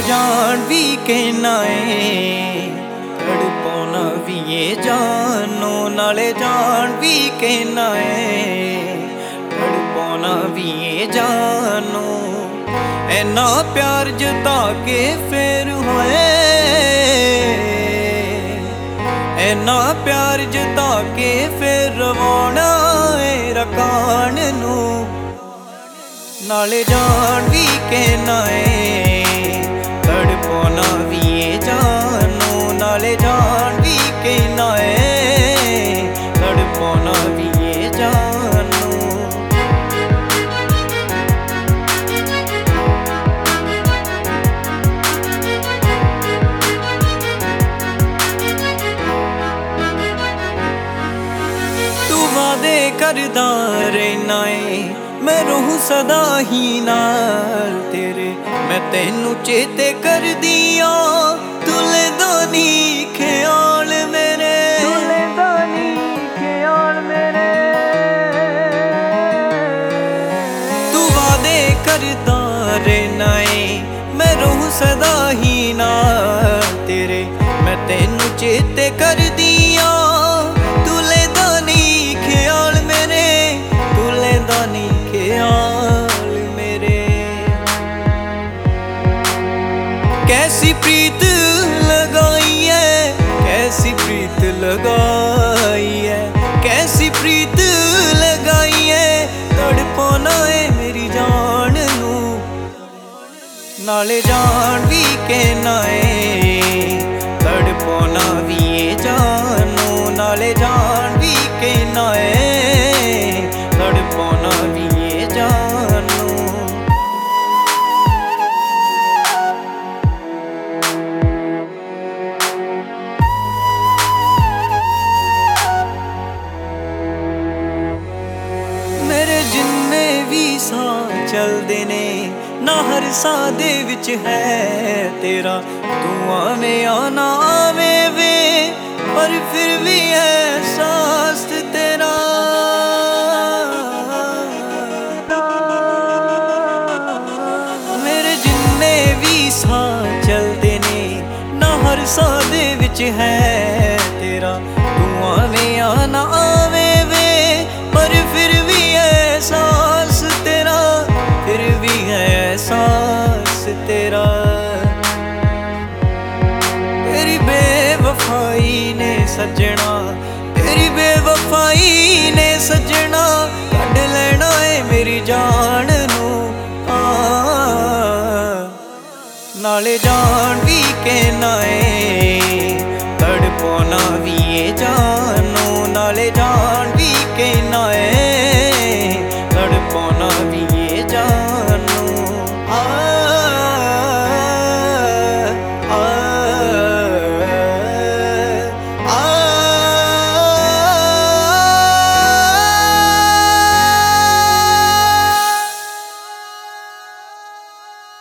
जान भी कहना है, तड़पाना भी ये जानो, नाले जान भी कहना है, तड़पाना भी ये जानो। ऐना प्यार जता के फिर होए, ऐना प्यार जता के फिर रवाना है रकान नू, नाले जान भी कहना है, तड़पाना भी ये जानो, नाले जान भी कहना है, तड़पाना भी ये जानो। तू वादे करदा रहना है, मैं रहूं सदा ही नाल तेरे, मैं तेनू चेते कर दिया, तुले दानी ख्याल मेरे, तुले दानी ख्याल मेरे। तू वादे करदा रहना है, मैं रहूं सदा ही नाल तेरे, मैं तेनू चेते कर दिया, तुले दानी ख्याल मेरे, तुले दानी ख्याल मेरे। कैसी प्रीत लगाई है, कैसी प्रीत लगाई है, कैसी प्रीत लगाई है, तड़पाना है मेरी जान नू, नाले जान भी कहना है, तड़पाना भी ये जानो, नाले जान भी कहना है, तड़पाना भी ये जानो। मेरे जिन्ने भी साह चलदे ने, ना हर साह दे विच है तेरा, तू आवे या ना आवे वे, पर फिर भी एहसास तेरा। मेरे जिन्ने भी साह चलदे ने, ना हर साह दे विच है तेरा, तू आवे या ना आवे वे, पर फिर भी एहसास तेरा, फिर भी है एहसास तेरा। तेरी बेवफाई ने सजना, तेरी बेवफाई ने सजना, कढ़ लेना है मेरी जान नू, नाले जान